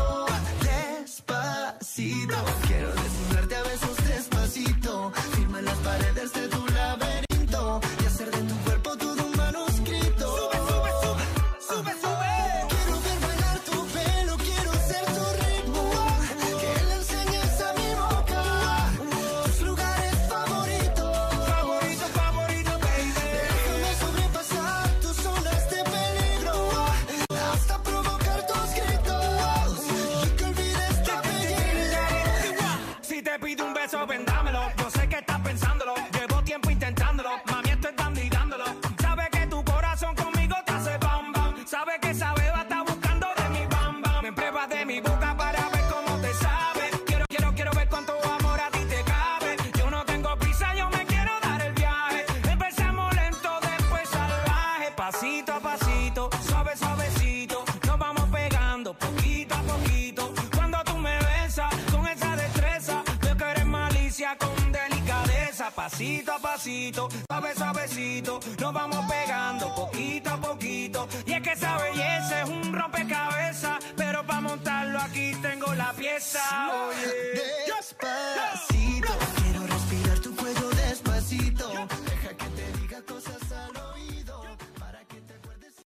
Despacito. Quiero desnudarte a besos despacito. Firma en las paredes de tu laberinto y hacer de tu cuerpo todo un manuscrito. Sube. Quiero ver bailar tu pelo, quiero ser tu ritmo. Que le enseñes a mi boca tus lugares favoritos. Favorito, baby. Déjame sobrepasar tus zonas de peligro hasta provocar tus gritos y que olvides tu apellido. Si te pido un beso, ven dámelo. Yo sé que estás pensándolo. Llevo tiempo intentándolo. Mami, estoy dando y dándolo. Sabe que tu corazón conmigo te hace bam bam. Sabe que esa beba está buscando de mi bam bam. Me pruebas de mi boca para ver cómo te sabe. Quiero ver cuánto amor a ti te cabe. Yo no tengo prisa, yo me quiero dar el viaje. Empezamos lento, después salvaje. Pasito a pasito, suavecito. Nos vamos pegando poquito a poquito. Cuando tú me besas con esa destreza, veo que eres malicia con delicadeza. Pasito a pasito, suavecito. Nos vamos pegando poquito a poquito. Y es que esa belleza es un rompecabezas, pero para montarlo aquí tengo la pieza. Oye, Despacito.